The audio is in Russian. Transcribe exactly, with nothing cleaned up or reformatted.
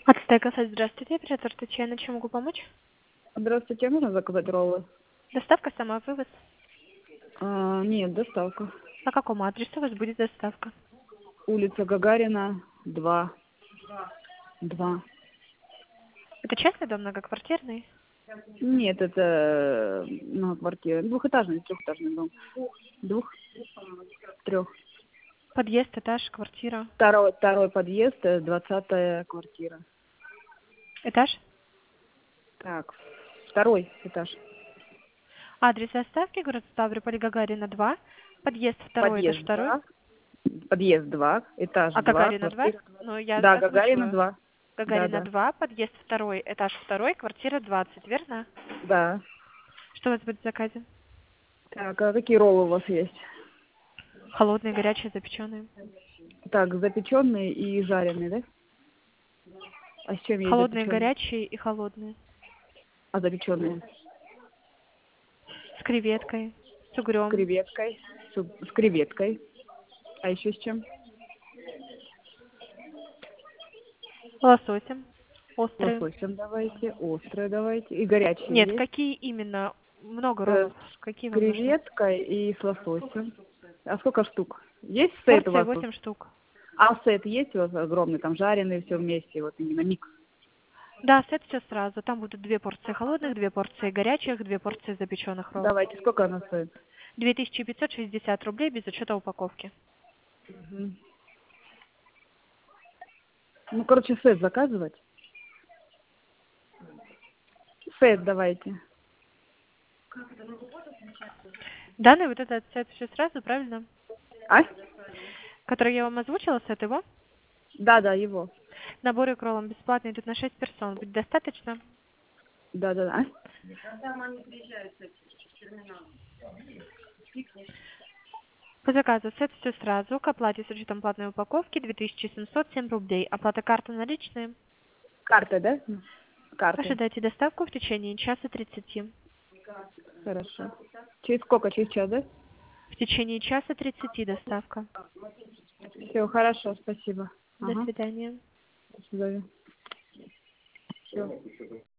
Ацтека, здравствуйте, оператор Татьяна, чем могу помочь? Здравствуйте, можно заказать роллы? Доставка, сама вывоз. А, нет, доставка. По какому адресу у вас будет доставка? Улица Гагарина, два. Два. Это частный дом, многоквартирный? Нет, это ну, квартира. Двухэтажный, трехэтажный дом. Двух, трех. Подъезд, этаж, квартира. Второй, второй подъезд, э, двадцатая квартира. Этаж? Так, второй этаж. Адрес доставки, город Ставрополь, Гагарина, два. Подъезд второй, этаж Подъезд второй. два. Подъезд два, этаж А два, Гагарина два? квартира два. Ну, я Да, Гагарина озвучиваю. два. Да, Гагарина да. два, подъезд второй, этаж второй, квартира двадцать, верно? Да. Что у вас будет в заказе? Так, а какие роллы у вас есть? Холодные, горячие, запеченные. Так, запеченные и жареные, да? А с чем есть Холодные, запеченные? горячие и холодные. А запеченные? С креветкой, с С угрем, креветкой. С, у- с креветкой. А еще с чем? лососем, острые. Лососем давайте, острое давайте. И горячие Нет, есть. какие именно? Много Э, роллов. Какие с вам нужны? креветкой и с лососем. А сколько штук? Есть сет у Порция вас тут? восемь штук. А сет есть у вас огромный, там жареный, все вместе, вот именно микс. Да, сет все сразу. Там будут две порции холодных, две порции горячих, две порции запеченных роллов. Давайте, сколько она стоит? две тысячи пятьсот шестьдесят рублей без учета упаковки. Мгм. Ну, короче, сет заказывать. Сет давайте. Данный вот этот сет все сразу, правильно? А? Который я вам озвучила, сет его. Да, да, его. Наборы к роллам бесплатные, тут на шесть персон. Будет достаточно? Да, да, да. По заказу сет все сразу. К оплате с учетом платной упаковки две тысячи семьсот семь рублей. Оплата карты наличные. Картой, да? Картой. Ожидайте доставку в течение часа тридцати. Хорошо. Через сколько? Через час, да? В течение часа тридцати доставка. Все, хорошо, спасибо. До Ага, свидания. до свидания. Все.